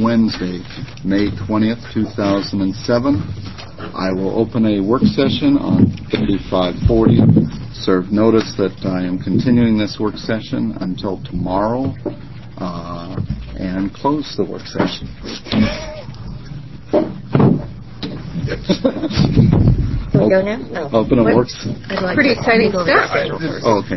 Wednesday, May 20th, 2007. I will open a work session on 3540. Serve notice that I am continuing this work session until tomorrow, and close the work session. Can we go now? No. Open a work. Pretty exciting stuff. Okay.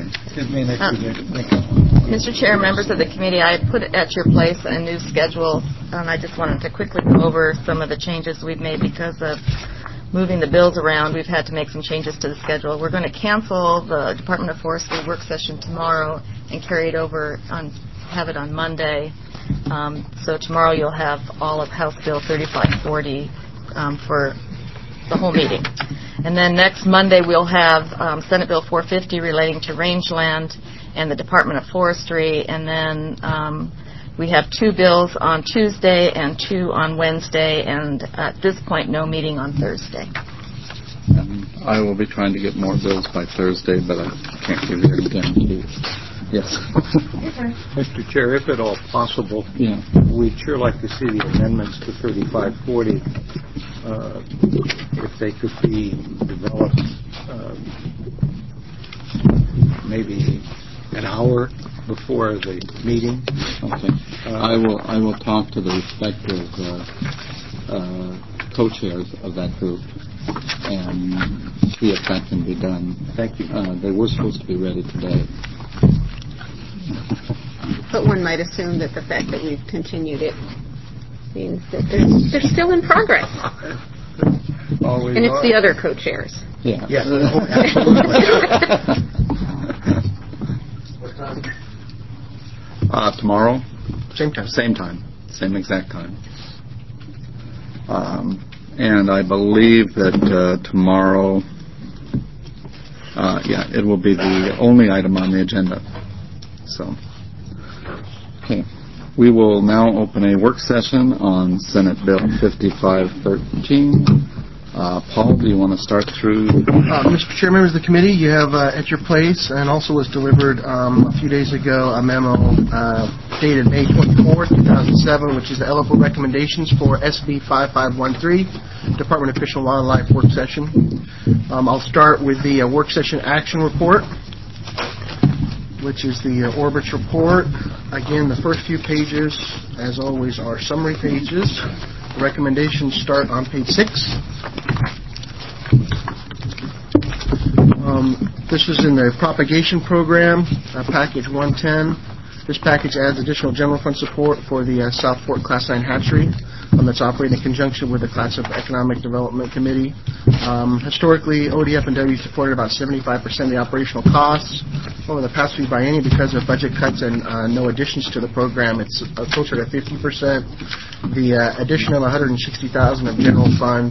Mr. Chair, members of the committee, I put at your place a new schedule. I just wanted to quickly go over some of the changes we've made because of moving the bills around. We've had to make some changes to the schedule. We're going to cancel the Department of Forestry work session tomorrow and carry it over have it on Monday. So tomorrow you'll have all of House Bill 3540 for the whole meeting. And then next Monday we'll have Senate Bill 450 relating to rangeland and the Department of Forestry. And then we have 2 bills on Tuesday and 2 on Wednesday, and at this point, no meeting on Thursday. I will be trying to get more bills by Thursday, but I can't give you any guarantees. Yes. Mr. Chair, if at all possible, we'd sure like to see the amendments to 3540, if they could be developed maybe an hour before the meeting. Okay. I will talk to the respective co-chairs of that group and see if that can be done. Thank you. They were supposed to be ready today. But one might assume that the fact that we've continued it means that they're still in progress. Always and it's are. the other co-chairs. Yeah. Yes. Absolutely. Tomorrow? Same time. Same time. Same exact time. And I believe that tomorrow, it will be the only item on the agenda. So, okay. We will now open a work session on Senate Bill 5513. Paul, do you want to start through? Mr. Chair, members of the committee, you have at your place, and also was delivered a few days ago, a memo dated May 24th, 2007, which is the LFO recommendations for SB 5513, Department of Fish and Wildlife work session. I'll start with the work session action report, which is the Orbitz report. Again, the first few pages, as always, are summary pages. The recommendations start on page 6. This is in the propagation program, package 110. This package adds additional general fund support for the South Fork Class 9 hatchery that's operating in conjunction with the Class of Economic Development Committee. Historically, ODF and W supported about 75% of the operational costs. Over the past few biennia, because of budget cuts and no additions to the program, it's closer to 50%. The addition of $160,000 of general fund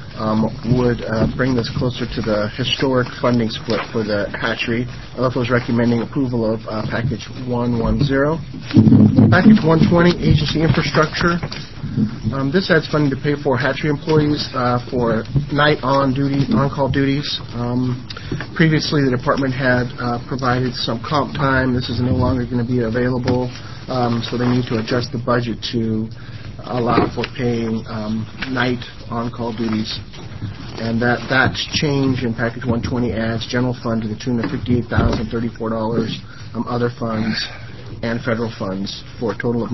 would bring this closer to the historic funding split for the hatchery. LFO is recommending approval of package 110. Package 120, agency infrastructure. This adds funding to pay for hatchery employees for night on-call duties. Previously, the department had provided some comp time. This is no longer going to be available, so they need to adjust the budget to allow for paying night on-call duties. And that change in package 120 adds general fund to the tune of $58,034, other funds, and federal funds for a total of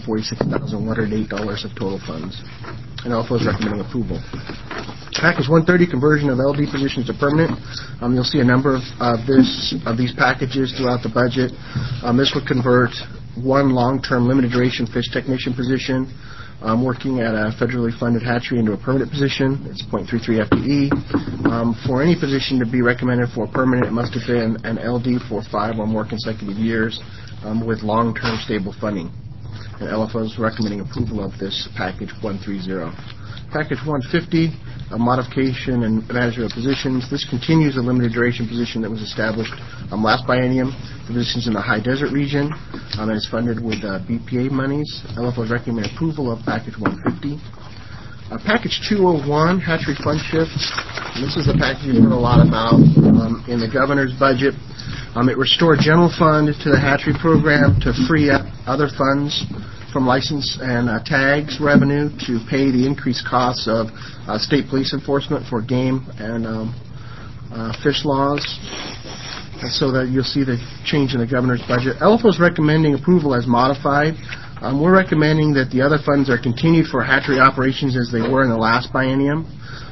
$946,108 of total funds. And LFO is recommending approval. Package 130, conversion of LD positions to permanent. You'll see a number of these packages throughout the budget. This would convert one long-term limited duration fish technician position working at a federally funded hatchery into a permanent position. It's 0.33 FTE. For any position to be recommended for permanent, it must have been an LD for 5 or more consecutive years with long-term stable funding. And LFO is recommending approval of this package 130. Package 150, a modification and management of positions. This continues a limited duration position that was established last biennium. The position's in the high desert region and is funded with BPA monies. LFO is recommending approval of package 150. Package 201, hatchery fund shift. This is the package you've heard a lot about in the governor's budget. It restored general fund to the hatchery program to free up other funds from license and tags revenue to pay the increased costs of state police enforcement for game and fish laws. So that you'll see the change in the governor's budget. LFO is recommending approval as modified. We're recommending that the other funds are continued for hatchery operations as they were in the last biennium.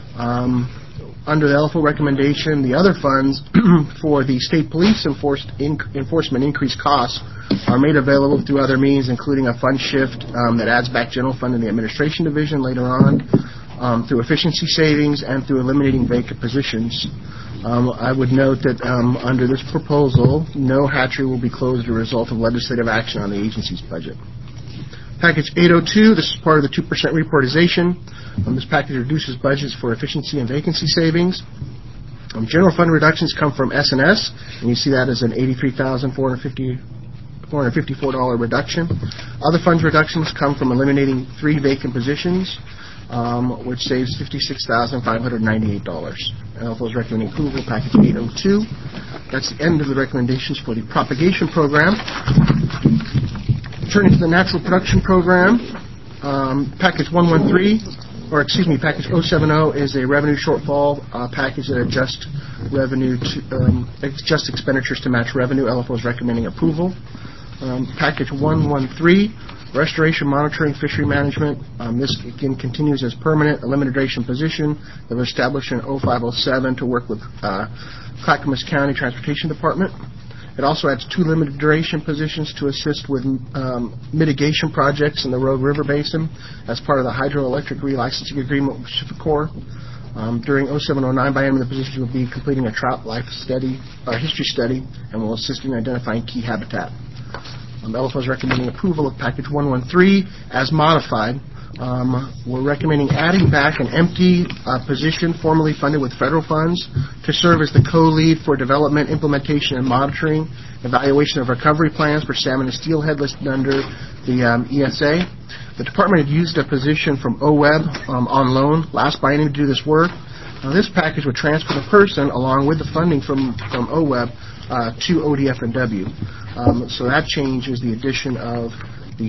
Under the LFO recommendation, the other funds for the state police enforcement increased costs are made available through other means, including a fund shift that adds back general fund in the administration division later on, through efficiency savings, and through eliminating vacant positions. I would note that under this proposal, no hatchery will be closed as a result of legislative action on the agency's budget. Package 802, this is part of the 2% reportization. This package reduces budgets for efficiency and vacancy savings. General fund reductions come from S&S, and you see that as an $83,454 reduction. Other funds reductions come from eliminating 3 vacant positions, which saves $56,598. LFO is recommending approval of package 802. That's the end of the recommendations for the propagation program. Turning to the natural production program, package 113, package 070 is a revenue shortfall package that adjusts expenditures to match revenue. LFO is recommending approval. Package 113, restoration monitoring fishery management. This again continues as permanent, a limited duration position that was established in 0507 to work with Clackamas County Transportation Department. It also adds 2 limited duration positions to assist with mitigation projects in the Rogue River Basin as part of the hydroelectric relicensing agreement with Pacificorp. During 0709 biennium, the positions will be completing a trout life study, history study, and will assist in identifying key habitat. LFO is recommending approval of package 113 as modified. We're recommending adding back an empty position formerly funded with federal funds to serve as the co-lead for development, implementation, and monitoring, evaluation of recovery plans for salmon and steelhead listed under the ESA. The department had used a position from OWEB on loan last biennium to do this work. This package would transfer the person along with the funding from OWEB to ODF&W. So that change is the addition of the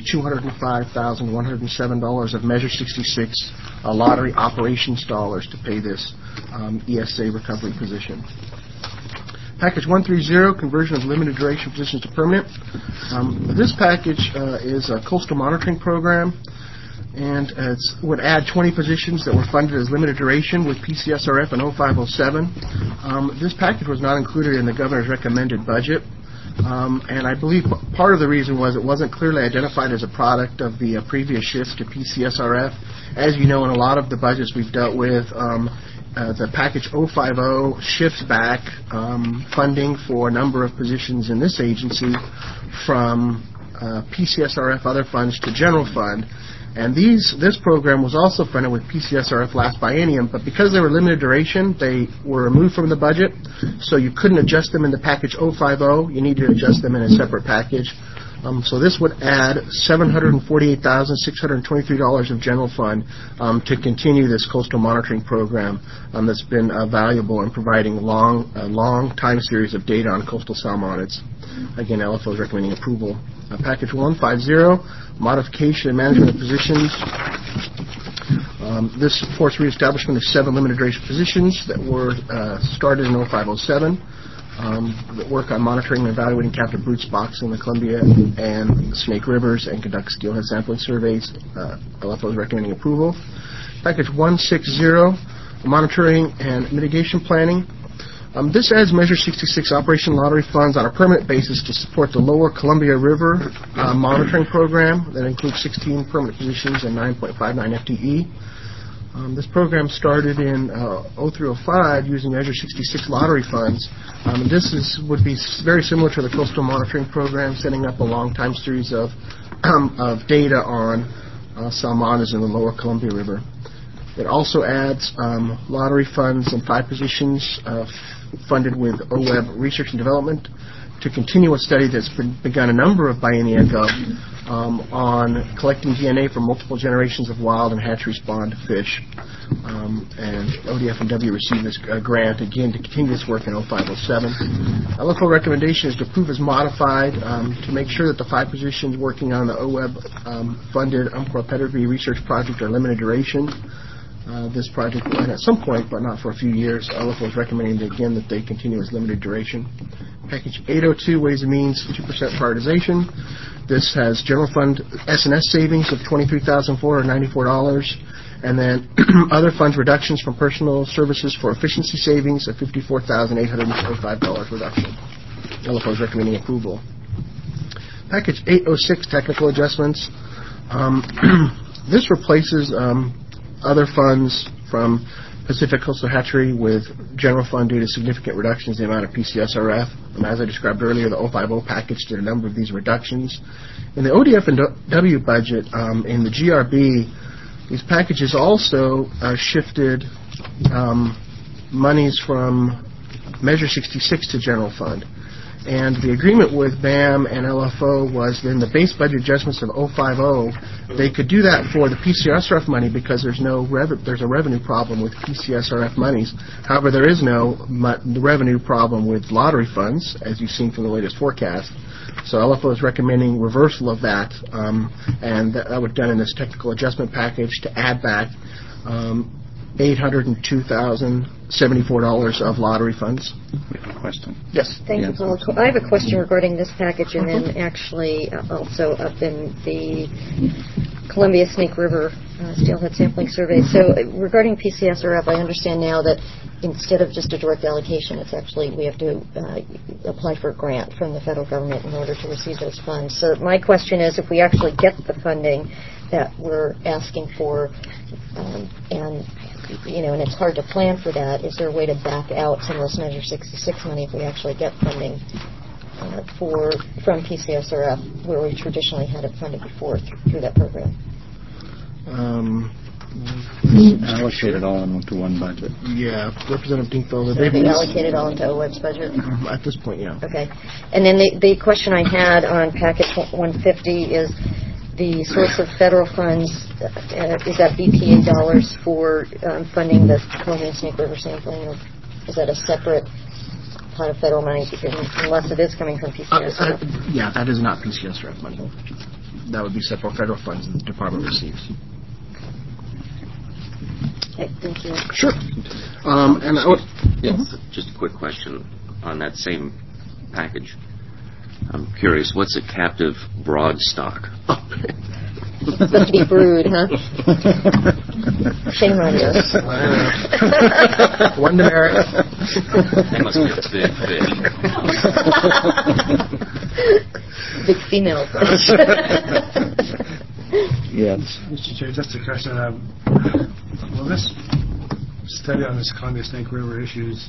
$205,107 of Measure 66 lottery operations dollars to pay this ESA recovery position. Package 130, conversion of limited duration positions to permanent. This package is a coastal monitoring program, and it would add 20 positions that were funded as limited duration with PCSRF in 0507. This package was not included in the governor's recommended budget. And I believe part of the reason was it wasn't clearly identified as a product of the previous shifts to PCSRF. As you know, in a lot of the budgets we've dealt with, the package 050 shifts back funding for a number of positions in this agency from PCSRF other funds to general fund. And this program was also funded with PCSRF last biennium, but because they were limited duration, they were removed from the budget, so you couldn't adjust them in the package 050. You needed to adjust them in a separate package. So this would add $748,623 of general fund to continue this coastal monitoring program that's been valuable in providing a long time series of data on coastal salmonids. Again, LFO is recommending approval. Package 150, modification and management of positions. This supports reestablishment of 7 limited duration positions that were started in 0507 that work on monitoring and evaluating captive brood stocks in the Columbia and Snake Rivers and conduct steelhead sampling surveys. LFO is recommending approval. Package 160, monitoring and mitigation planning. This adds Measure 66 Operation Lottery funds on a permanent basis to support the Lower Columbia River monitoring program that includes 16 permanent positions and 9.59 FTE. This program started in 0305 using Measure 66 lottery funds. This would be very similar to the coastal monitoring program, setting up a long time series of data on salmonids in the Lower Columbia River. It also adds lottery funds and 5 positions funded with OWEB Research and Development to continue a study that's been begun a number of biennia ago on collecting DNA from multiple generations of wild and hatchery spawned fish. and ODF&W received this grant, again, to continue this work in 0507. LFO recommendation is to approve as modified to make sure that the 5 positions working on the OWEB-funded Umpqua Pedigree Research Project are limited duration. This project will end at some point, but not for a few years. LFO is recommending, again, that they continue as limited duration. Package 802, Ways and Means, 2% prioritization. This has general fund S&S savings of $23,494, and then other funds reductions from personal services for efficiency savings of $54,825 reduction. LFO is recommending approval. Package 806, technical adjustments. This replaces other funds from Pacific Coastal Hatchery with general fund due to significant reductions in the amount of PCSRF. And as I described earlier, the 050 package did a number of these reductions. In the ODF&W budget, in the GRB, these packages also shifted monies from Measure 66 to general fund. And the agreement with BAM and LFO was in the base budget adjustments of 050, they could do that for the PCSRF money because there's a revenue problem with PCSRF monies. However, there is no revenue problem with lottery funds, as you've seen from the latest forecast. So LFO is recommending reversal of that, and that was done in this technical adjustment package to add back $802,074 of lottery funds. We have a question. Yes. Thank you, Paul. I have a question regarding this package, and then actually also up in the Columbia Snake River Steelhead Sampling Survey. So regarding PCSRF, I understand now that instead of just a direct allocation, it's actually we have to apply for a grant from the federal government in order to receive those funds. So my question is, if we actually get the funding that we're asking for, and it's hard to plan for that, is there a way to back out some of this Measure 66 money if we actually get funding from PCSRF, where we traditionally had it funded before through that program? Allocate it all into one budget. Yeah, Representative Dingfelder. So they allocate it all into OWEB's budget? At this point, yeah. Okay. And then the question I had on package 150 is the source of federal funds. Is that BPA dollars for funding the Columbia Snake River sampling, or is that a separate pot of federal money, unless it is coming from PCSRF? Yeah, that is not PCSRF money. That would be separate federal funds that the department receives. Okay, thank you. Sure. Yes. Just a quick question on that same package. I'm curious, what's a captive broad stock? It's supposed to be brewed, huh? Shame on you. One demerit. That must be a big fish. Big female fish. Yes. Mr. Chair, just a question. Will this study on this Columbia Snake River issues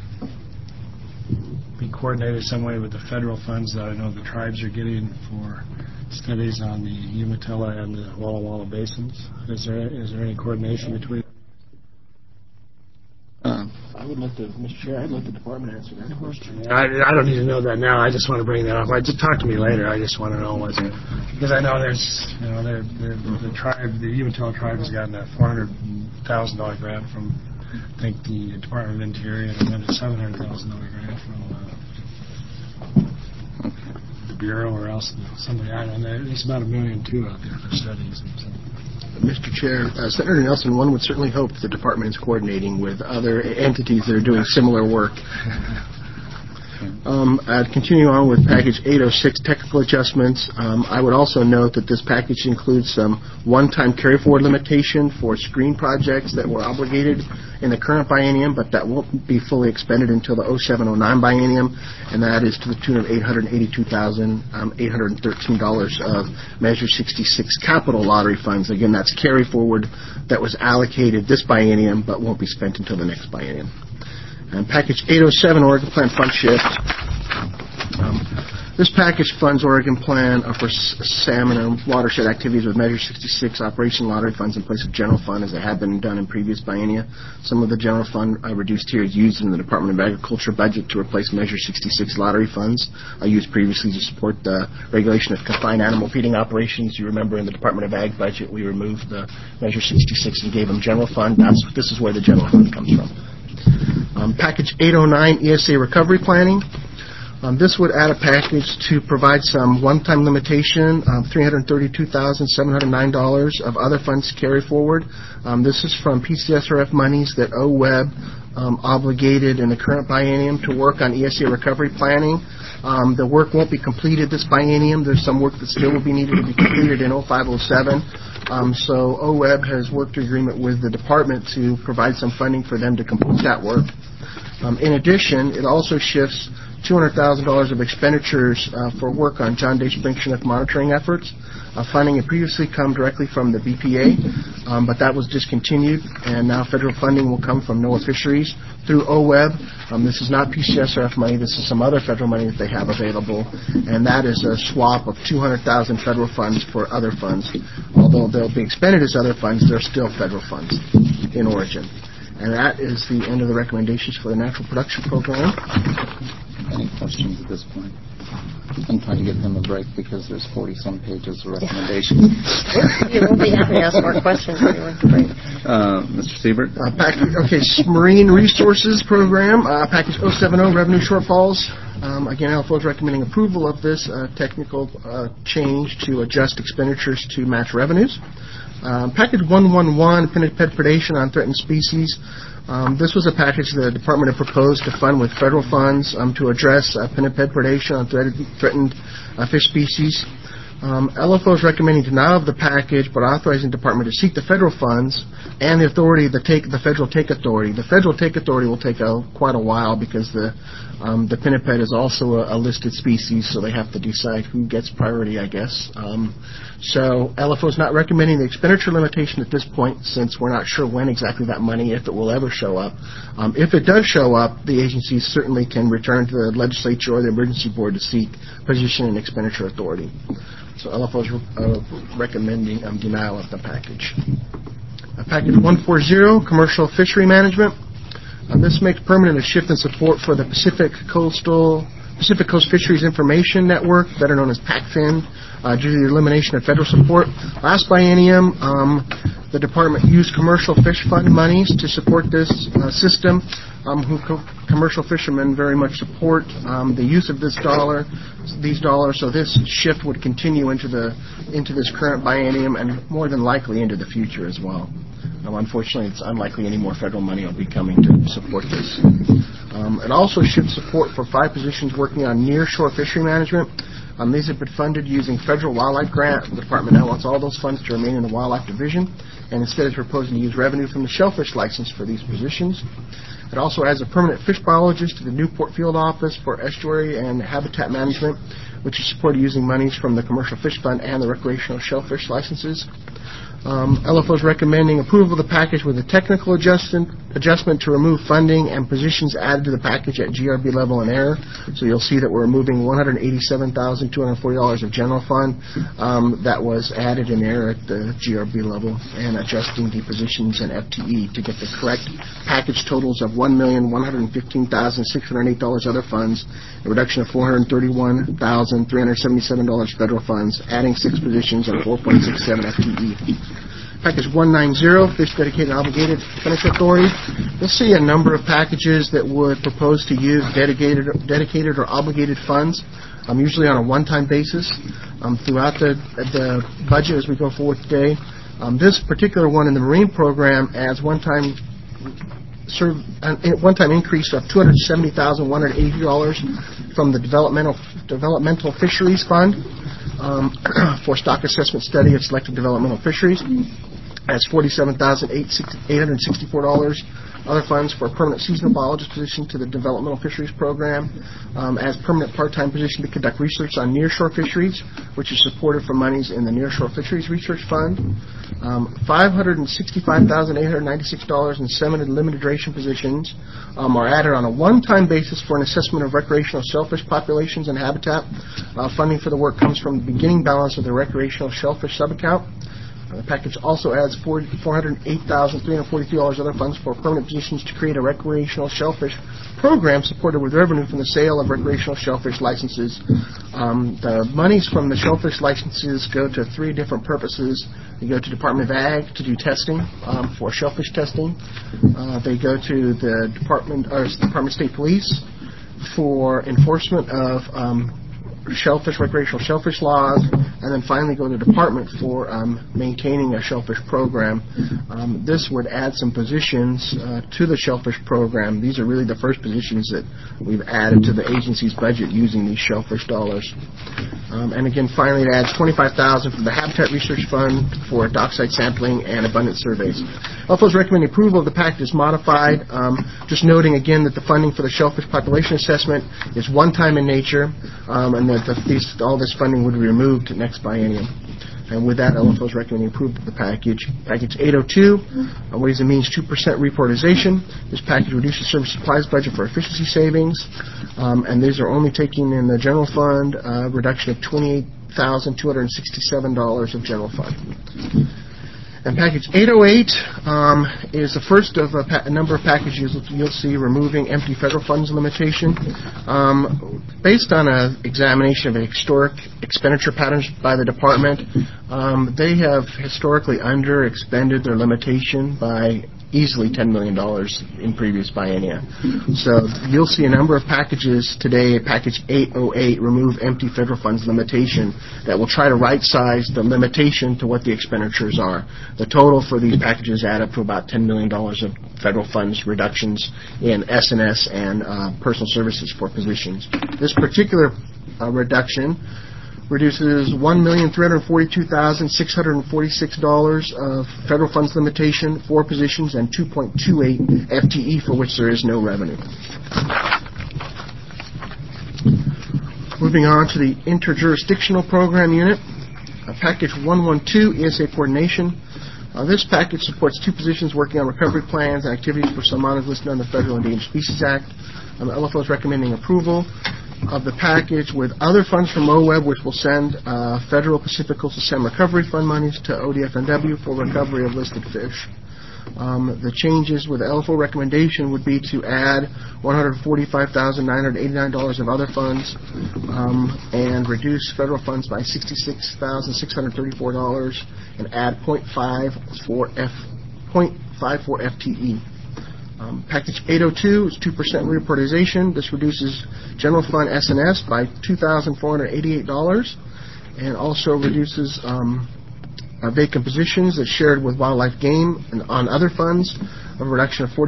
be coordinated some way with the federal funds that I know the tribes are getting for studies on the Umatilla and the Walla Walla basins? Is there any coordination between? I would let Mr. Chair, I'd let the department answer that question. I don't need to know that now. I just want to bring that up. Just talk to me later. I just want to know because I know there's the tribe, the Umatilla tribe has gotten a $400,000 grant from I think the Department of Interior, and then a $700,000 grant from the Bureau or else somebody. I don't know. There's about $1.2 million out there for studies. Mr. Chair, Senator Nelson, one would certainly hope that the department is coordinating with other entities that are doing similar work. I'd continue on with package 806, technical adjustments. I would also note that this package includes some one-time carry-forward limitation for screen projects that were obligated in the current biennium, but that won't be fully expended until the 07-09 biennium, and that is to the tune of $882,813 of Measure 66 capital lottery funds. Again, that's carry-forward that was allocated this biennium, but won't be spent until the next biennium. And package 807, Oregon Plan Fund Shift. This package funds Oregon Plan for salmon and watershed activities with Measure 66 operation lottery funds in place of general fund, as they have been done in previous biennia. Some of the general fund reduced here is used in the Department of Agriculture budget to replace Measure 66 lottery funds used previously to support the regulation of confined animal feeding operations. You remember in the Department of Ag budget we removed the Measure 66 and gave them general fund. This is where the general fund comes from. Package 809, ESA recovery planning. This would add a package to provide some one-time limitation, $332,709 of other funds carry forward. This is from PCSRF monies that OWEB obligated in the current biennium to work on ESA recovery planning. The work won't be completed this biennium. There's some work that still will be needed to be completed in 0507. So OWEB has worked an agreement with the department to provide some funding for them to complete that work. In addition, it also shifts $200,000 of expenditures for work on John Day Spring Chinook monitoring efforts. Funding had previously come directly from the BPA, but that was discontinued, and now federal funding will come from NOAA Fisheries through OWEB. This is not PCSRF money. This is some other federal money that they have available, and that is a swap of $200,000 federal funds for other funds. Although they'll be expended as other funds, they're still federal funds in origin. And that is the end of the recommendations for the Natural Production Program. Any questions at this point? I'm trying to give him a break because there's 40-some pages of recommendations. You will be happy to ask more questions if you want to break. Mr. Siebert? Marine Resources Program, Package 070, Revenue Shortfalls. Again, LFO is recommending approval of this technical change to adjust expenditures to match revenues. Package 111, pinniped predation on threatened species. This was a package the department had proposed to fund with federal funds to address pinniped predation on threatened fish species. LFO is recommending denial of the package, but authorizing the department to seek the federal funds and the authority to take the federal take authority. The federal take authority will take quite a while because the pinniped is also a listed species, so they have to decide who gets priority, I guess. So LFO is not recommending the expenditure limitation at this point, since we're not sure when exactly that money, if it will ever show up. If it does show up, the agencies certainly can return to the legislature or the emergency board to seek position and expenditure authority. So LFO is recommending denial of the package. Package 140, commercial fishery management. This makes permanent a shift in support for the Pacific Coast Fisheries Information Network, better known as PACFIN, due to the elimination of federal support. Last biennium, the department used commercial fish fund monies to support this system. Commercial fishermen very much support the use of these dollars. So this shift would continue into this current biennium and more than likely into the future as well. Unfortunately, it's unlikely any more federal money will be coming to support this. It also shifts support for 5 positions working on near-shore fishery management. These have been funded using federal wildlife grant. The department now wants all those funds to remain in the wildlife division, and instead is proposing to use revenue from the shellfish license for these positions. It also adds a permanent fish biologist to the Newport Field Office for estuary and habitat management, which is supported using monies from the Commercial Fish Fund and the recreational shellfish licenses. LFO is recommending approval of the package with a technical adjustment to remove funding and positions added to the package at GRB level in error. So you'll see that we're removing $187,240 of general fund that was added in error at the GRB level, and adjusting the positions in FTE to get the correct package totals of $1,115,608 other funds, a reduction of $431,377 federal funds, adding 6 positions and 4.67 FTE. Package 190, Fish Dedicated and Obligated Expenditure Authority. You'll see a number of packages that would propose to use dedicated or obligated funds, usually on a one-time basis, throughout the budget as we go forward today. This particular one in the Marine Program adds one-time increase of $270,180 from the Developmental Fisheries Fund for stock assessment study of selected developmental fisheries. That's $47,864 Other funds for a permanent seasonal biologist position to the Developmental Fisheries Program, as permanent part-time position to conduct research on nearshore fisheries, which is supported from monies in the Nearshore Fisheries Research Fund. $565,896 in 7 limited duration positions are added on a one-time basis for an assessment of recreational shellfish populations and habitat. Funding for the work comes from the beginning balance of the recreational shellfish subaccount. The package also adds $408,343 other funds for permanent positions to create a recreational shellfish program supported with revenue from the sale of recreational shellfish licenses. The monies from the shellfish licenses go to 3 different purposes. They go to Department of Ag to do testing for shellfish testing. They go to the Department of State Police for enforcement of recreational shellfish laws, and then finally go to the department for maintaining a shellfish program. This would add some positions to the shellfish program. These are really the first positions that we've added to the agency's budget using these shellfish dollars. And again, finally, it adds $25,000 from the Habitat Research Fund for dockside sampling and abundance surveys. LFO is recommending approval of the package as modified. Just noting again that the funding for the shellfish population assessment is one-time in nature, and that all this funding would be removed next biennium. And with that, LFO is recommending approval of the package. Package 802, Ways and Means 2% reportization. This package reduces service supplies budget for efficiency savings, and these are only taking in the general fund, reduction of $28,267 of general fund. And package 808 is the first of a number of packages you'll see removing empty federal funds limitation. Based on an examination of historic expenditure patterns by the department, they have historically under-expended their limitation by easily $10 million in previous biennia. So you'll see a number of packages today, package 808, remove empty federal funds limitation, that will try to right-size the limitation to what the expenditures are. The total for these packages add up to about $10 million of federal funds reductions in S&S and personal services for positions. This particular reduction reduces $1,342,646 of federal funds limitation, 4 positions, and 2.28 FTE for which there is no revenue. Moving on to the interjurisdictional program unit, package 112, ESA coordination. This package supports 2 positions working on recovery plans and activities for salmon listed on the Federal Endangered Species Act. LFO is recommending approval of the package with other funds from OWEB, which will send Federal Pacific Coastal Salmon Recovery Fund monies to ODFNW for recovery of listed fish. The changes with the LFO recommendation would be to add $145,989 of other funds and reduce federal funds by $66,634 and add 0.54 FTE. Package 802 is 2% reportization. This reduces general fund S&S by $2,488 and also reduces vacant positions that's shared with wildlife game and on other funds, a reduction of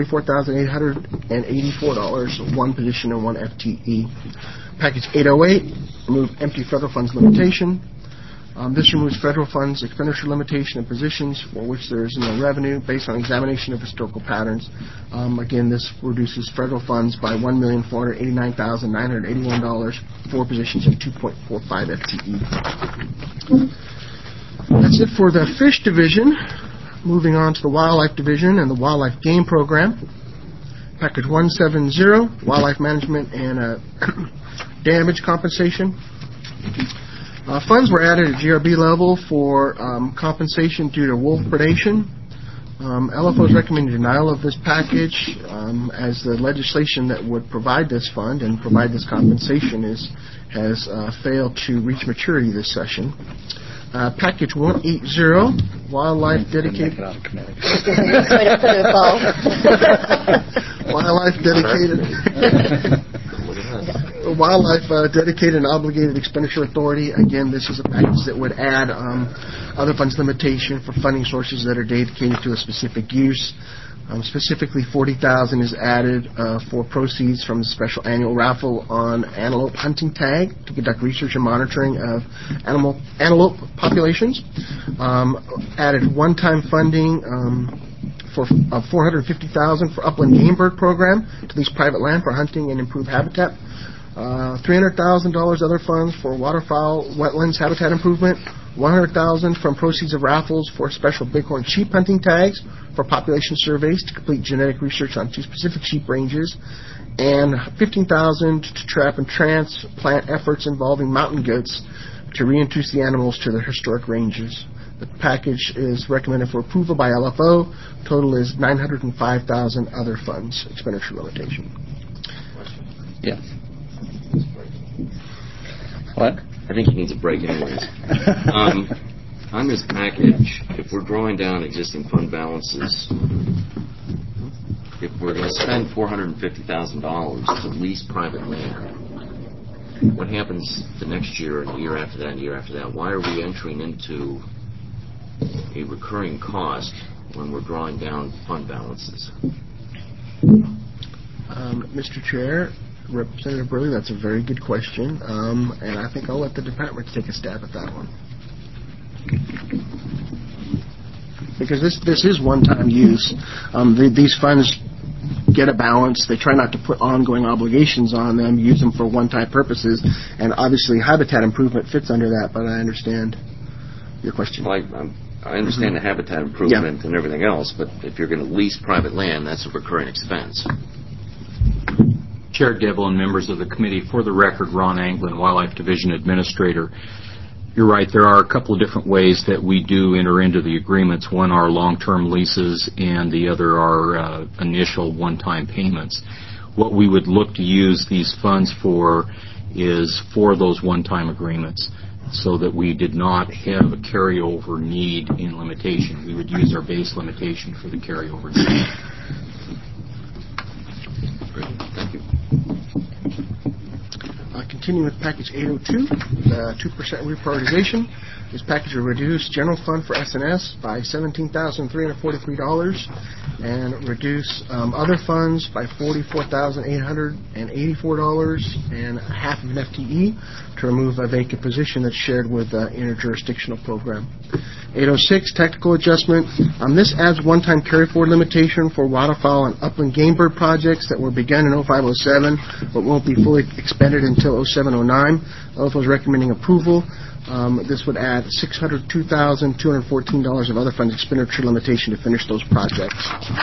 $44,884, 1 position and 1 FTE. Package 808, remove empty federal funds limitation. This removes federal funds expenditure limitation and positions for which there is no revenue based on examination of historical patterns. Again, this reduces federal funds by $1,489,981, 4 positions and 2.45 FTE. That's it for the fish division. Moving on to the wildlife division and the wildlife game program. Package 170, wildlife management and damage compensation. Funds were added at GRB level for compensation due to wolf predation. LFO is recommending denial of this package as the legislation that would provide this fund and provide this compensation has failed to reach maturity this session. Package 180, wildlife dedicated. Wildlife dedicated. Wildlife dedicated and obligated expenditure authority. Again, this is a package that would add other funds limitation for funding sources that are dedicated to a specific use. Specifically, $40,000 is added for proceeds from the special annual raffle on antelope hunting tag to conduct research and monitoring of antelope populations. Added one-time funding for $450,000 for upland game bird program to lease private land for hunting and improve habitat. $300,000 other funds for waterfowl wetlands habitat improvement. $100,000 from proceeds of raffles for special bighorn sheep hunting tags for population surveys to complete genetic research on 2 specific sheep ranges, and $15,000 to trap and transplant efforts involving mountain goats to reintroduce the animals to their historic ranges. The package is recommended for approval by LFO. Total is $905,000 other funds expenditure limitation. Yes. What? I think he needs a break anyways. On this package, if we're drawing down existing fund balances, if we're going to spend $450,000 to lease private land, what happens the next year and the year after that and the year after that? Why are we entering into a recurring cost when we're drawing down fund balances? Mr. Chair, Representative Burley, that's a very good question, and I think I'll let the department take a stab at that one. Because this is one-time use. These funds get a balance. They try not to put ongoing obligations on them, use them for one-time purposes, and obviously habitat improvement fits under that, but I understand your question. Well, I understand the habitat improvement and everything else, but if you're going to lease private land, that's a recurring expense. Chair Devlin, members of the committee, for the record, Ron Anglin, Wildlife Division Administrator. You're right, there are a couple of different ways that we do enter into the agreements. One are long-term leases and the other are initial one-time payments. What we would look to use these funds for is for those one-time agreements so that we did not have a carryover need in limitation. We would use our base limitation for the carryover need. Great, thank you. Continuing with package 802, the 2% reprioritization. This package will reduce general fund for S&S by $17,343 and reduce other funds by $44,884 and half of an FTE to remove a vacant position that's shared with the interjurisdictional program. 806, technical adjustment. This adds one-time carry-forward limitation for waterfowl and upland game bird projects that were begun in 0507 but won't be fully expended until 0709. LFO is recommending approval. This would add $602,214 of other funds expenditure limitation to finish those projects.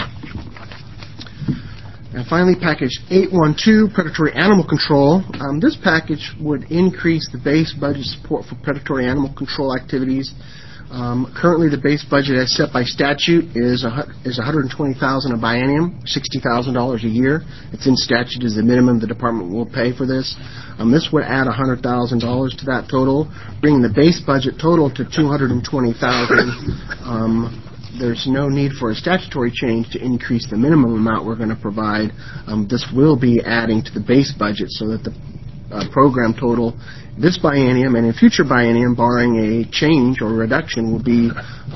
And finally, package 812, predatory animal control. This package would increase the base budget support for predatory animal control activities. Currently, the base budget as set by statute is $120,000 a biennium, $60,000 a year. It's in statute as the minimum the department will pay for this. This would add $100,000 to that total, bringing the base budget total to $220,000. There's no need for a statutory change to increase the minimum amount we're going to provide. This will be adding to the base budget so that the program total this biennium and in future biennium, barring a change or reduction, will be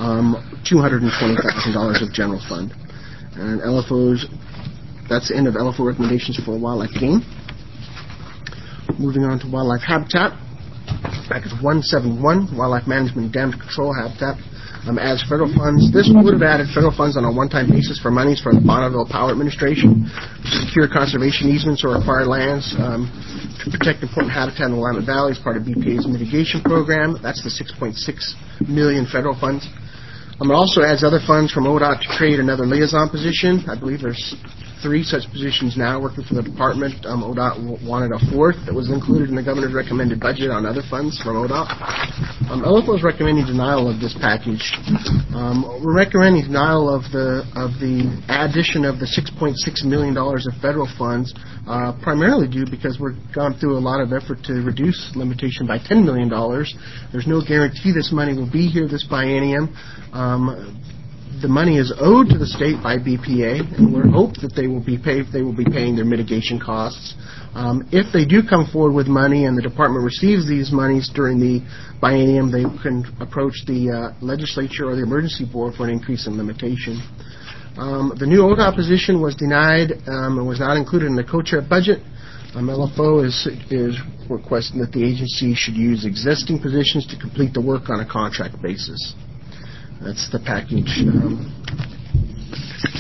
$220,000 of general fund. And LFO's, that's the end of LFO recommendations for wildlife game. Moving on to wildlife habitat. Package 171, wildlife management and damage control habitat. As federal funds, this would have added federal funds on a one-time basis for monies from the Bonneville Power Administration to secure conservation easements or acquire lands to protect important habitat in the Willamette Valley as part of BPA's mitigation program. That's the $6.6 million federal funds. It also adds other funds from ODOT to create another liaison position. I believe there's 3 such positions now working for the department. ODOT wanted a 4th that was included in the governor's recommended budget on other funds from ODOT. LFO is recommending denial of this package. We're recommending denial of the addition of the $6.6 million of federal funds, primarily due because we've gone through a lot of effort to reduce limitation by $10 million. There's no guarantee this money will be here this biennium. The money is owed to the state by BPA, and we're hoping that they will be paying their mitigation costs. If they do come forward with money and the department receives these monies during the biennium, they can approach the legislature or the emergency board for an increase in limitation. The new ODOT position was denied and was not included in the co-chair budget. LFO is requesting that the agency should use existing positions to complete the work on a contract basis. That's the package.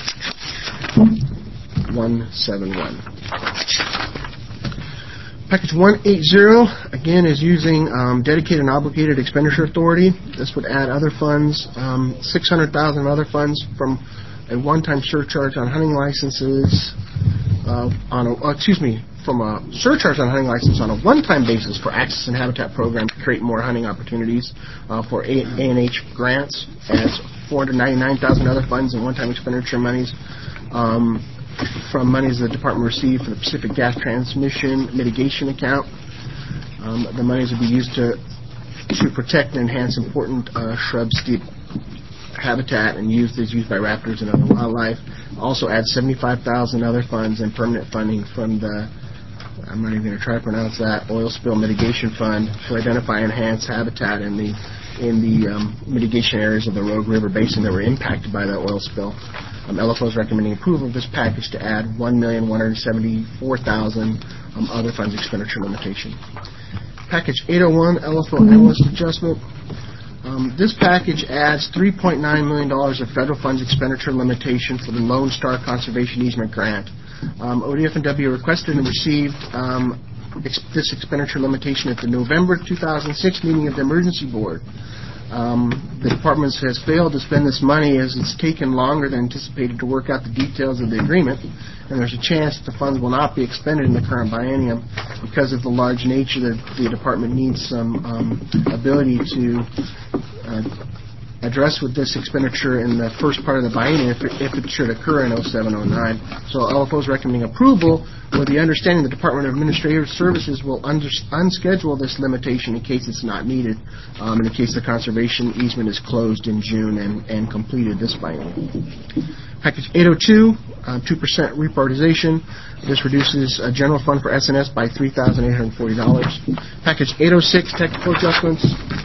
171. Package 180, again, is using dedicated and obligated expenditure authority. This would add other funds, $600,000 other funds from a one-time surcharge on hunting licenses, from a surcharge on hunting license on a one-time basis for Access and Habitat program to create more hunting opportunities for A&H grants, as $499,000 other funds and one-time expenditure monies from monies the department received for the Pacific Gas Transmission Mitigation Account. The monies will be used to protect and enhance important shrub steep habitat and used by raptors and other wildlife. Also add $75,000 other funds and permanent funding from the, I'm not even going to try to pronounce that, Oil Spill Mitigation Fund to identify and enhance habitat in the mitigation areas of the Rogue River Basin that were impacted by the oil spill. LFO is recommending approval of this package to add $1,174,000 other funds expenditure limitation. Package 801, LFO analyst adjustment. This package adds $3.9 million of federal funds expenditure limitation for the Lone Star Conservation Easement Grant. ODF&W requested and received this expenditure limitation at the November 2006 meeting of the Emergency Board. The department has failed to spend this money as it's taken longer than anticipated to work out the details of the agreement, and there's a chance that the funds will not be expended in the current biennium because of the large nature that the department needs some ability to address with this expenditure in the first part of the biennium if it should occur in 07-09. So LFO is recommending approval with the understanding the Department of Administrative Services will unschedule this limitation in case it's not needed, in case the conservation easement is closed in June and completed this biennium. Package 802, 2% reprioritization. This reduces a general fund for SNS by $3,840. Package 806, technical adjustments.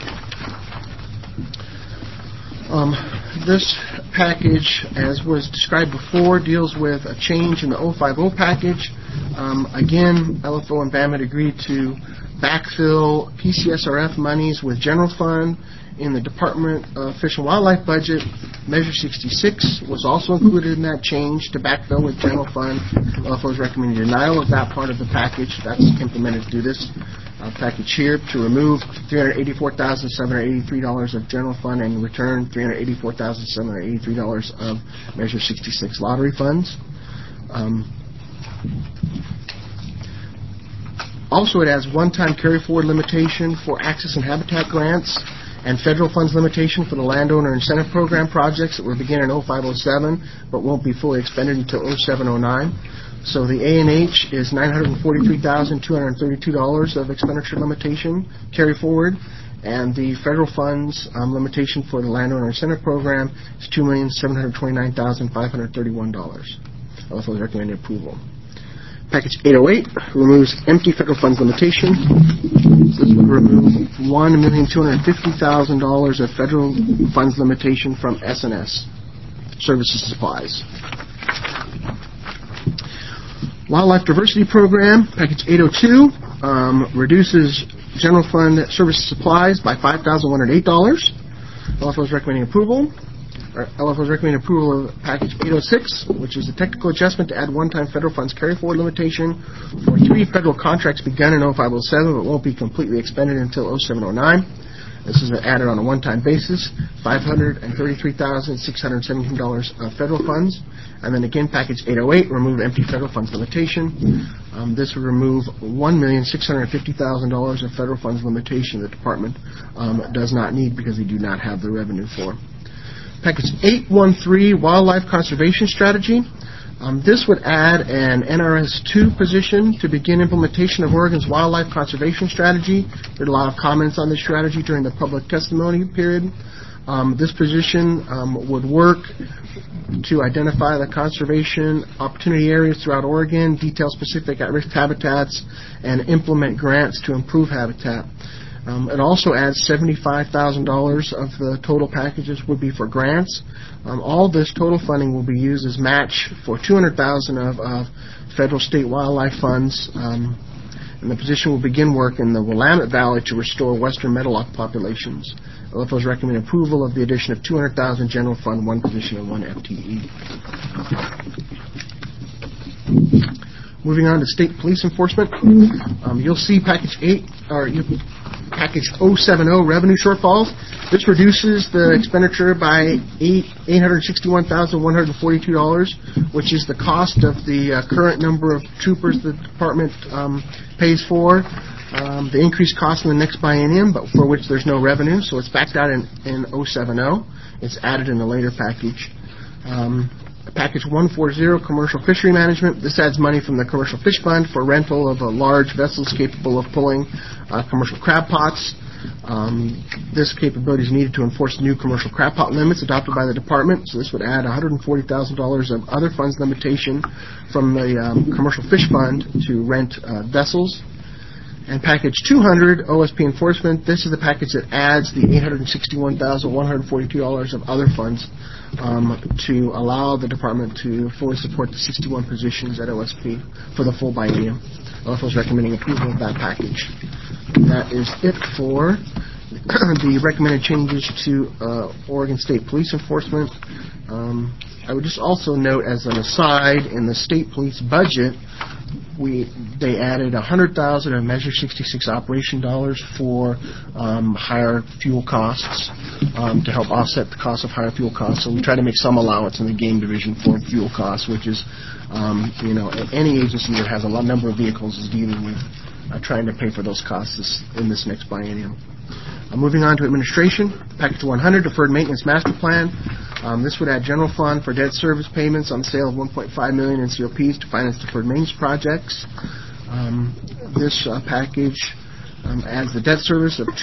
This package, as was described before, deals with a change in the 050 package. Again, LFO and BAM had agreed to backfill PCSRF monies with general fund in the Department of Fish and Wildlife budget. Measure 66 was also included in that change to backfill with general fund. LFO is recommending denial of that part of the package. That's implemented through this package here to remove $384,783 of general fund and return $384,783 of Measure 66 lottery funds. Also, it has one-time carry-forward limitation for Access and Habitat grants and federal funds limitation for the landowner incentive program projects that will begin in 05-07 but won't be fully expended until 07-09. So the A&H is $943,232 of expenditure limitation carry forward, and the federal funds limitation for the landowner incentive program is $2,729,531. Also recommended approval. Package 808 removes empty federal funds limitation. This would remove $1,250,000 of federal funds limitation from SNS, Services Supplies. Wildlife Diversity Program, Package 802, reduces General Fund Services Supplies by $5,108. LFO is recommending approval. LFO is recommending approval of Package 806, which is a technical adjustment to add one-time federal funds carry-forward limitation for 3 federal contracts begun in 05-07 but won't be completely expended until 07-09. This is added on a one-time basis, $533,617 of federal funds. And then again, Package 808, remove empty federal funds limitation. This would remove $1,650,000 of federal funds limitation the department does not need because they do not have the revenue for. Package 813, Wildlife Conservation Strategy. This would add an NRS 2 position to begin implementation of Oregon's wildlife conservation strategy. There were a lot of comments on this strategy during the public testimony period. This position would work to identify the conservation opportunity areas throughout Oregon, detail specific at-risk habitats, and implement grants to improve habitat. It also adds $75,000 of the total packages would be for grants. All this total funding will be used as match for $200,000 of federal state wildlife funds. And the position will begin work in the Willamette Valley to restore western meadowlark populations. LFO is recommending approval of the addition of $200,000 general fund, 1 position, and 1 FTE. Moving on to state police enforcement, you'll see package 070 revenue shortfalls. This reduces the expenditure by $861,142, which is the cost of the current number of troopers the department pays for. The increased cost in the next biennium, but for which there's no revenue, so it's backed out in 070. It's added in a later package. Package 140, commercial fishery management. This adds money from the commercial fish fund for rental of large vessels capable of pulling commercial crab pots. This capability is needed to enforce new commercial crab pot limits adopted by the department. So this would add $140,000 of other funds limitation from the commercial fish fund to rent vessels. And package 200, OSP enforcement. This is the package that adds the $861,142 of other funds to allow the department to fully support the 61 positions at OSP for the full biennium. OFO is recommending approval of that package. That is it for the recommended changes to Oregon State Police Enforcement. I would just also note, as an aside, in the state police budget, they added $100,000 of Measure 66 operation dollars for higher fuel costs to help offset the cost of higher fuel costs. So we try to make some allowance in the game division for fuel costs, which is, any agency that has a number of vehicles is dealing with trying to pay for those costs in this next biennium. Moving on to administration, package 100, deferred maintenance master plan. This would add general fund for debt service payments on the sale of $1.5 million in COPs to finance deferred maintenance projects. This package adds the debt service of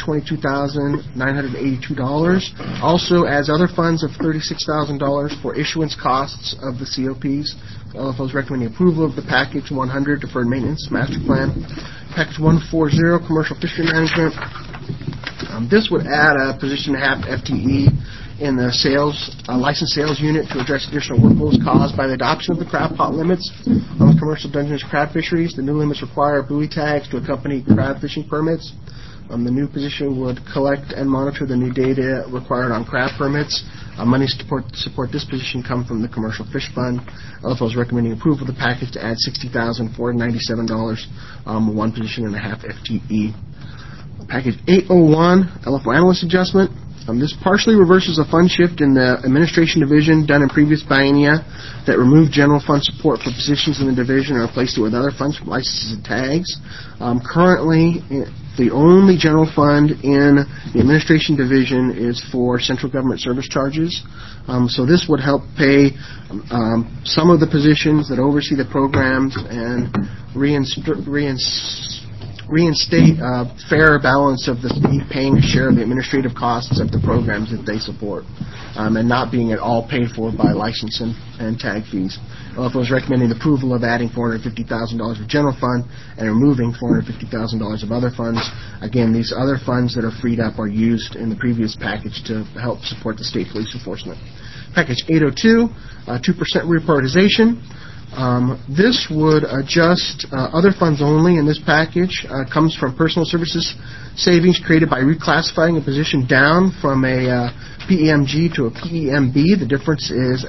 $222,982. Also adds other funds of $36,000 for issuance costs of the COPs. LFO is recommending approval of the package 100, deferred maintenance master plan. Package 140, commercial fishery management. This would add a position and a half FTE in the license sales unit to address additional workloads caused by the adoption of the crab pot limits on the commercial Dungeness crab fisheries. The new limits require buoy tags to accompany crab fishing permits. The new position would collect and monitor the new data required on crab permits. Money to support this position come from the commercial fish fund. LFO is recommending approval of the package to add $60,497, one position and a half FTE. Package 801, LFO analyst adjustment. This partially reverses a fund shift in the administration division done in previous biennia that removed general fund support for positions in the division and replaced it with other funds from licenses and tags. Currently, the only general fund in the administration division is for central government service charges. So this would help pay some of the positions that oversee the programs and reinstate a fair balance of the state paying a share of the administrative costs of the programs that they support, and not being at all paid for by license and tag fees. LFO is recommending approval of adding $450,000 of general fund and removing $450,000 of other funds. Again, these other funds that are freed up are used in the previous package to help support the state police enforcement. Package 802, 2% reprioritization. This would adjust other funds only in this package. Comes from personal services savings created by reclassifying a position down from a PEMG to a PEMB. The difference is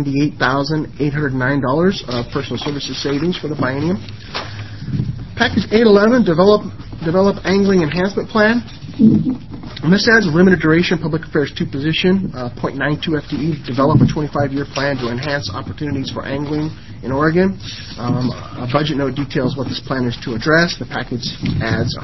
$98,809 of personal services savings for the biennium. Package 811, develop angling enhancement plan. And this adds a limited duration public affairs 2 position, 0.92 FTE, develop a 25-year plan to enhance opportunities for angling in Oregon. A budget note details what this plan is to address. The package adds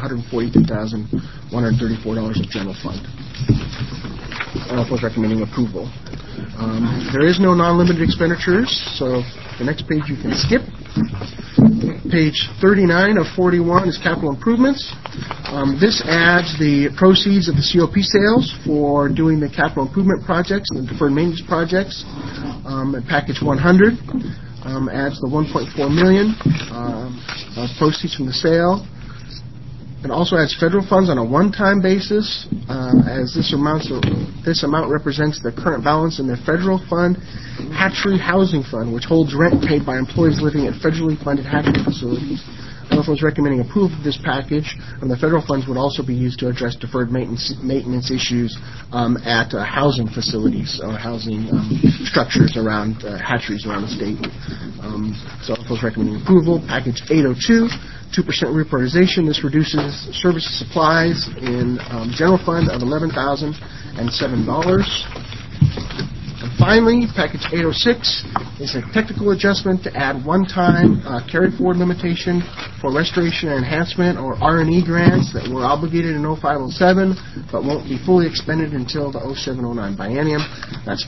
$142,134 of general fund. LFO is recommending approval. There is no non-limited expenditures, so the next page you can skip. Page 39 of 41 is capital improvements. This adds the proceeds of the COP sales for doing the capital improvement projects and the deferred maintenance projects. Package 100 adds the $1.4 million of proceeds from the sale. It also adds federal funds on a one-time basis, as this amount represents the current balance in the federal fund Hatchery Housing Fund, which holds rent paid by employees living at federally funded hatchery facilities. LFO is recommending approval of this package, and the federal funds would also be used to address deferred maintenance issues at housing facilities or housing structures around hatcheries around the state. So LFO is recommending approval. Package 802, 2% reprioritization. This reduces services supplies in general fund of $11,007. And finally, package 806 is a technical adjustment to add one-time carry-forward limitation for restoration and enhancement or R&E grants that were obligated in 0507 but won't be fully expended until the 0709 biennium. That's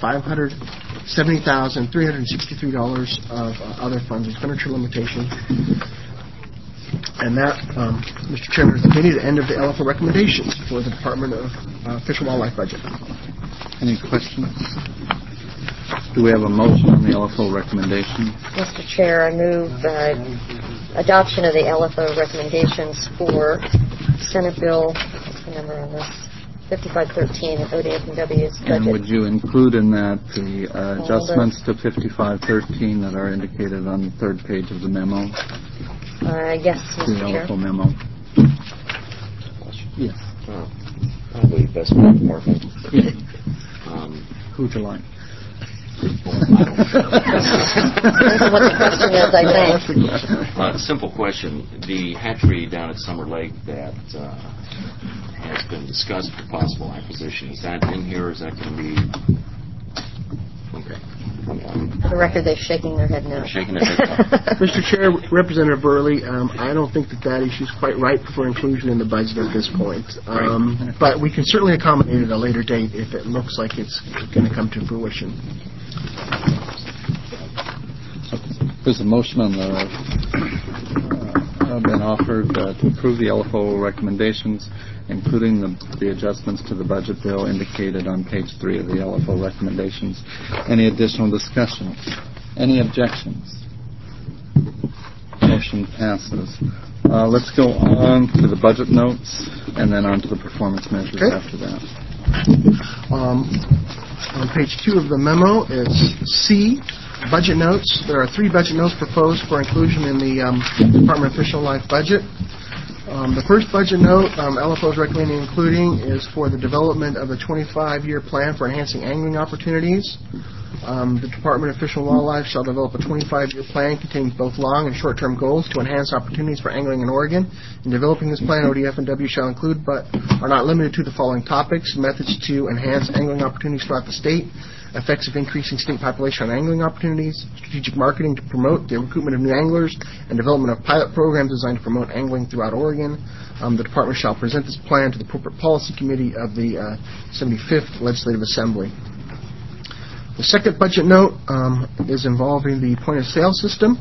$570,363 of other funds expenditure limitation. And that, Mr. Chairman, is the committee, the end of the LFO recommendations for the Department of Fish and Wildlife budget. Any questions? Do we have a motion on the LFO recommendation? Mr. Chair, I move adoption of the LFO recommendations for Senate Bill, what's the number on this? 5513 of ODF&W's budget. And would you include in that the adjustments to 5513 that are indicated on the third page of the memo? Yes, Mr. Chair. The LFO memo. Yes. Probably best for the department. Who'd you like? Depends on what the question is, I think. Simple question. The hatchery down at Summer Lake that has been discussed for possible acquisition, is that in here or is that going to be... Okay. For the record, they're shaking their head no. They're shaking their head no. Mr. Chair, Representative Burley, I don't think that issue is quite right for inclusion in the budget at this point. But we can certainly accommodate it at a later date if it looks like it's going to come to fruition. There's a motion on the been offered to approve the LFO recommendations, including the adjustments to the budget bill indicated on page 3 of the LFO recommendations. Any additional discussion? Any objections? Motion passes. Let's go on to the budget notes and then on to the performance measures after that. On page 2 of the memo is C, budget notes. There are 3 budget notes proposed for inclusion in the Department of Fish and Wildlife budget. The first budget note LFO is recommending including is for the development of a 25-year plan for enhancing angling opportunities. The Department of Fish and Wildlife shall develop a 25-year plan containing both long and short-term goals to enhance opportunities for angling in Oregon. In developing this plan, ODF&W shall include, but are not limited to, the following topics: methods to enhance angling opportunities throughout the state, effects of increasing state population on angling opportunities, strategic marketing to promote the recruitment of new anglers, and development of pilot programs designed to promote angling throughout Oregon. The Department shall present this plan to the Appropriate Policy Committee of the 75th Legislative Assembly. The second budget note is involving the point-of-sale system.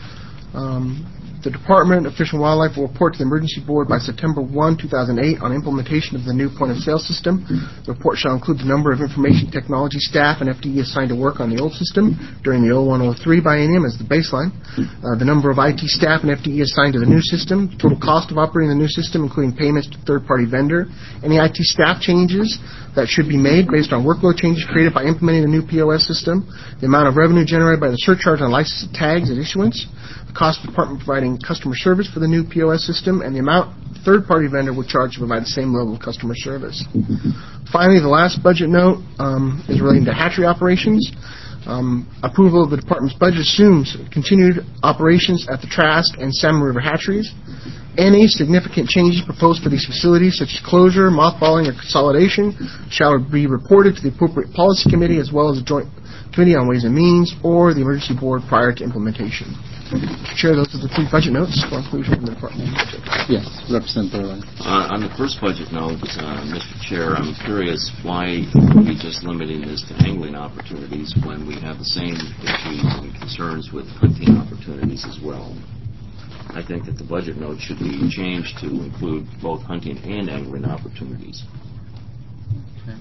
The Department of Fish and Wildlife will report to the Emergency Board by September 1, 2008 on implementation of the new point-of-sale system. The report shall include the number of information technology staff and FTE assigned to work on the old system during the 01-03 biennium as the baseline, the number of IT staff and FTE assigned to the new system, total cost of operating the new system, including payments to third-party vendor, any IT staff changes that should be made based on workload changes created by implementing the new POS system, the amount of revenue generated by the surcharge on license tags at issuance, the cost of the department providing customer service for the new POS system, and the amount the third-party vendor would charge to provide the same level of customer service. Finally, the last budget note is relating to hatchery operations. Approval of the department's budget assumes continued operations at the Trask and Salmon River hatcheries. Any significant changes proposed for these facilities, such as closure, mothballing, or consolidation, shall be reported to the Appropriate Policy Committee as well as the Joint Committee on Ways and Means or the Emergency Board prior to implementation. Mr. Chair, those are the 3 budget notes for inclusion in the department budget. Yes, Representative Burley. On the first budget note, Mr. Chair, I'm curious why are we just limiting this to angling opportunities when we have the same issues and concerns with hunting opportunities as well. I think that the budget note should be changed to include both hunting and angling opportunities. Okay.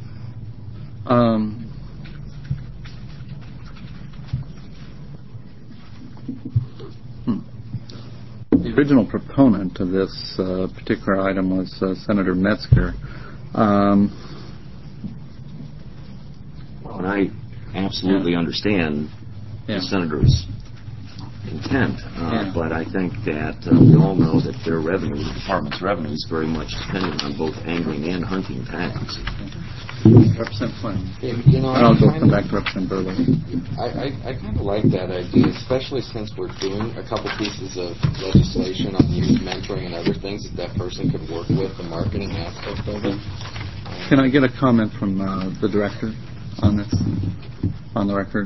The original proponent of this particular item was Senator Metzger. And I absolutely understand the Senator's intent. But I think that we all know that their revenue, the department's revenue, is very much dependent on both angling and hunting tax. Representative Flynn. You know, And I'll go back to Representative Burley. I kind of like that idea, especially since we're doing a couple pieces of legislation on youth mentoring and other things that person could work with, the marketing aspect of it. Can I get a comment from the director on this, on the record?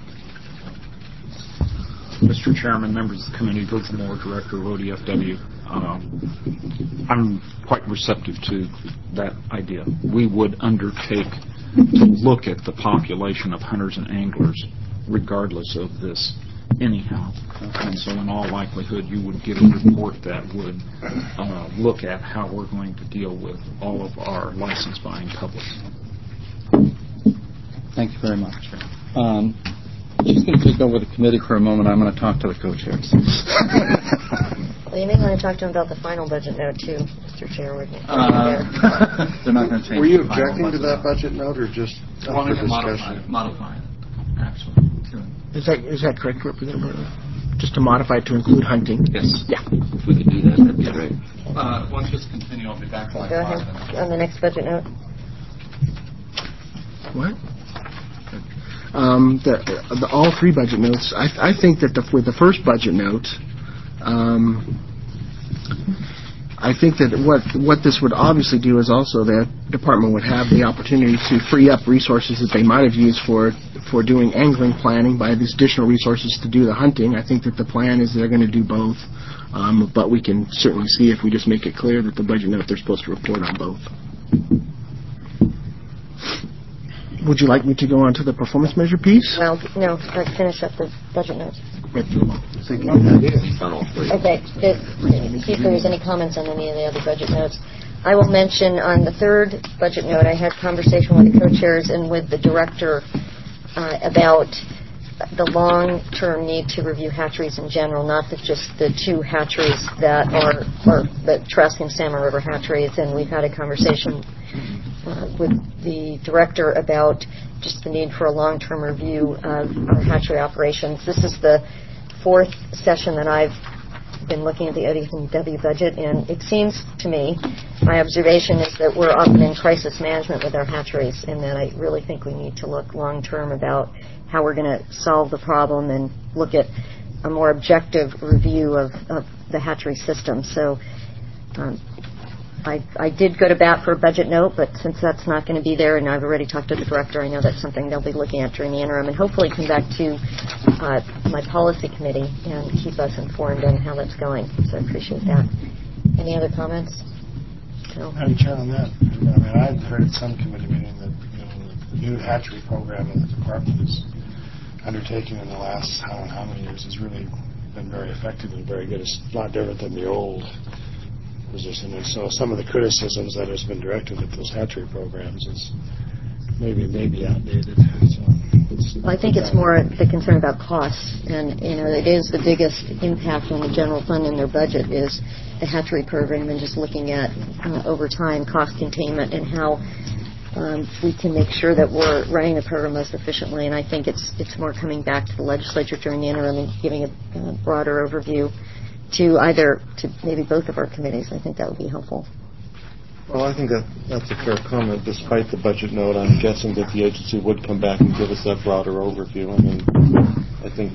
Mr. Chairman, members of the committee, George Moore, Director of ODFW. I'm quite receptive to that idea. We would undertake to look at the population of hunters and anglers regardless of this anyhow. And so in all likelihood, you would get a report that would look at how we're going to deal with all of our license buying public. Thank you very much. Just going to take over the committee for a moment. I'm going to talk to the co-chairs. Well, you may want to talk to him about the final budget note, too, Mr. Chair. They're not going to change. Were you objecting to that budget note or just for discussion? Modify it. Absolutely. Is that correct, Representative Burley? Just to modify it to include hunting? Yes. Yeah. If we could do that, that'd be great. Once just continue, I'll be back to Go ahead. On the next budget note. What? All three budget notes. I think that with the first budget note, I think that what this would obviously do is also the department would have the opportunity to free up resources that they might have used for doing angling planning by these additional resources to do the hunting. I think that the plan is they're going to do both, but we can certainly see if we just make it clear that the budget note they're supposed to report on both. Would you like me to go on to the performance measure piece? Well, no, let's finish up the budget notes. Okay. See if there was any comments on any of the other budget notes. I will mention on the third budget note, I had conversation with the co-chairs and with the director about the long-term need to review hatcheries in general, not just the two hatcheries that are the Trask and Salmon River hatcheries. And we've had a conversation with the director about just the need for a long-term review of our hatchery operations. This is the fourth session that I've been looking at the ODFW budget, and it seems to me, my observation is that we're often in crisis management with our hatcheries, and that I really think we need to look long-term about how we're going to solve the problem and look at a more objective review of the hatchery system. So I did go to bat for a budget note, but since that's not going to be there, and I've already talked to the director, I know that's something they'll be looking at during the interim, and hopefully come back to my policy committee and keep us informed on how that's going. So I appreciate that. Any other comments? No. Madam Chair, on that, I mean, I've heard at some committee meeting that the new hatchery program that the department is undertaking in the last how many years has really been very effective and very good. It's a lot different than the old position. And so some of the criticisms that has been directed at those hatchery programs is maybe outdated. So I think it's more the concern about costs, and it is the biggest impact on the general fund in their budget is the hatchery program, and just looking at over time cost containment and how we can make sure that we're running the program most efficiently. And I think it's more coming back to the legislature during the interim and giving a broader overview to maybe both of our committees. I think that would be helpful. Well, I think that's a fair comment. Despite the budget note, I'm guessing that the agency would come back and give us that broader overview. I mean, I think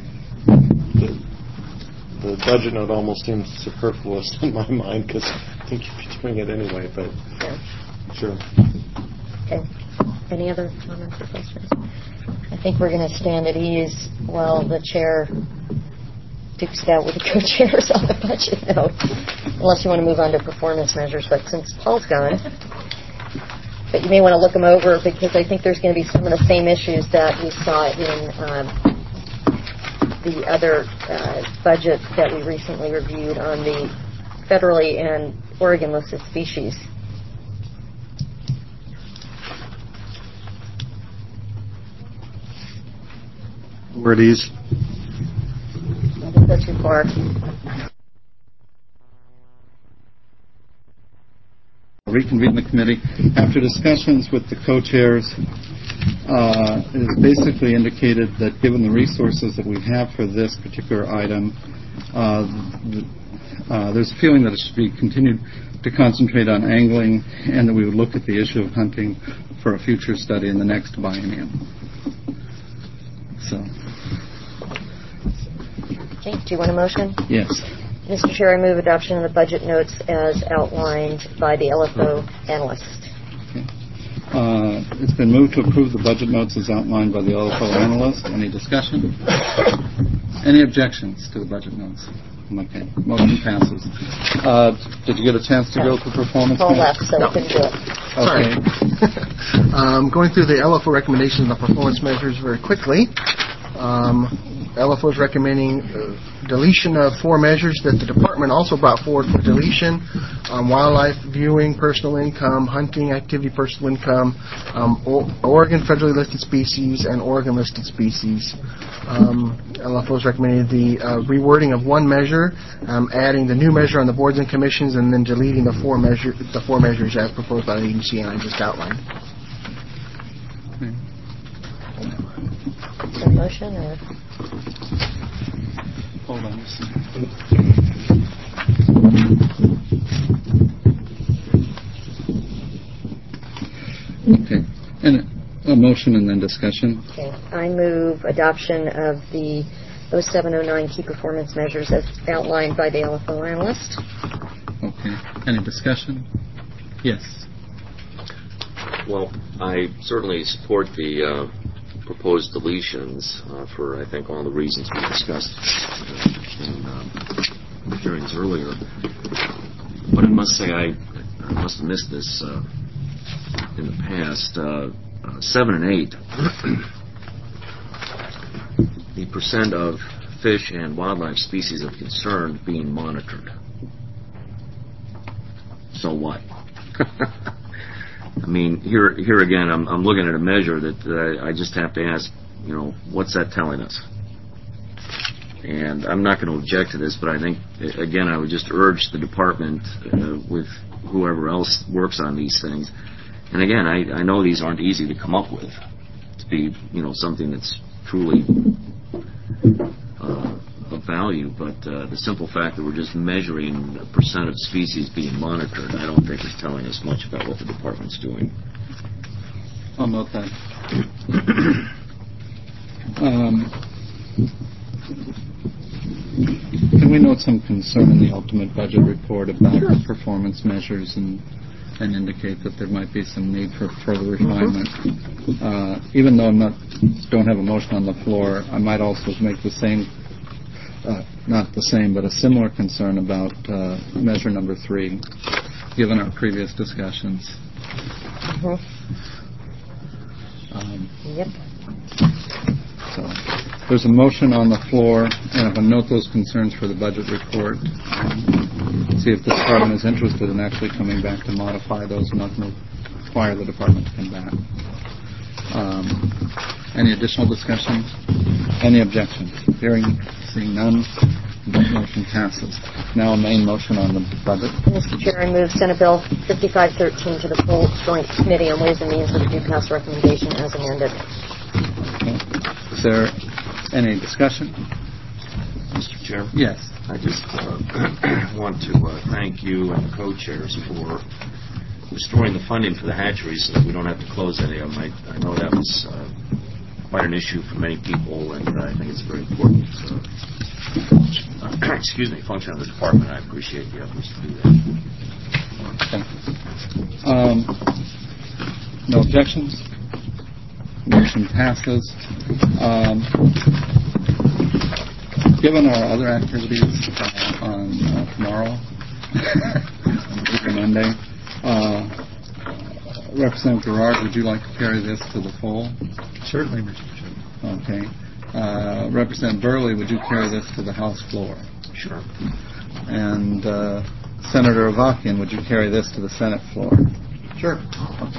the budget note almost seems superfluous in my mind because I think you'd be doing it anyway, but sure. Okay. Any other comments or questions? I think we're going to stand at ease while the chair dukes it out with the co-chairs on the budget note, unless you want to move on to performance measures. But since Paul's gone, but you may want to look them over because I think there's going to be some of the same issues that we saw in the other budget that we recently reviewed on the federally and Oregon listed species. Where it is. I think that's too far. Reconvene the committee after discussions with the co-chairs is basically indicated that given the resources that we have for this particular item, there's a feeling that it should be continued to concentrate on angling, and that we would look at the issue of hunting for a future study in the next biennium. So. Okay, do you want a motion? Yes. Mr. Chair, I move adoption of the budget notes as outlined by the LFO analyst. Okay. It's been moved to approve the budget notes as outlined by the LFO analyst. Any discussion? Any objections to the budget notes? Okay. Motion passes. Did you get a chance to go through performance? Paul left, so I couldn't do it. Okay. Going through the LFO recommendations on the performance measures very quickly. LFO is recommending deletion of 4 measures that the department also brought forward for deletion: wildlife viewing, personal income, hunting activity, personal income, Oregon federally listed species, and Oregon listed species. LFO is recommending the rewording of 1 measure, adding the new measure on the boards and commissions, and then deleting the 4 measures as proposed by the agency and I just outlined. Is there a motion or? Hold on a second. Okay. And a motion and then discussion. Okay. I move adoption of the 0709 key performance measures as outlined by the LFO analyst. Okay. Any discussion? Yes. Well, I certainly support the proposed deletions for, I think, all the reasons we discussed in hearings earlier. But I must say I must have missed this in the past. 7 and 8, the percent of fish and wildlife species of concern being monitored. So what? I mean, here again, I'm looking at a measure that I just have to ask, what's that telling us? And I'm not going to object to this, but I think, again, I would just urge the department with whoever else works on these things. And again, I know these aren't easy to come up with, to be, something that's truly of value, but the simple fact that we're just measuring the percent of species being monitored, I don't think is telling us much about what the department's doing. I'll note that. Can we note some concern in the ultimate budget report about the performance measures and indicate that there might be some need for further refinement? Even though don't have a motion on the floor, I might also make the same, not the same, but a similar concern about measure number 3, given our previous discussions. Yep. So there's a motion on the floor, and I'm going to note those concerns for the budget report. See if the department is interested in actually coming back to modify those, and not going to require the department to come back. Any additional discussion? Any objections? Seeing none, the motion passes. Now a main motion on the budget. Mr. Chair, I move Senate Bill 5513 to the full Joint Committee on Ways and Means with a due pass recommendation as amended. Okay. Is there any discussion? Mr. Chair? Yes. I just want to thank you and the co-chairs for restoring the funding for the hatcheries so that we don't have to close any of them. I know that was quite an issue for many people, and I think it's very important function of the department. I appreciate the efforts to do that. Okay. No objections? Motion passes. Given our other activities on tomorrow, Monday, Representative Gerard, would you like to carry this to the full? Certainly, Mr. Chairman. Okay. Representative Burley, would you carry this to the House floor? Sure. And Senator Avakian, would you carry this to the Senate floor? Sure. Okay.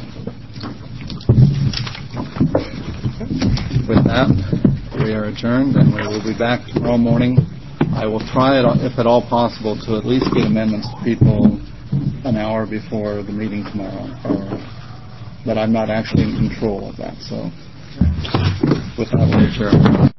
With that, we are adjourned, and we will be back tomorrow morning. I will try, if at all possible, to at least get amendments to people an hour before the meeting tomorrow. But I'm not actually in control of that, so With that, Chair.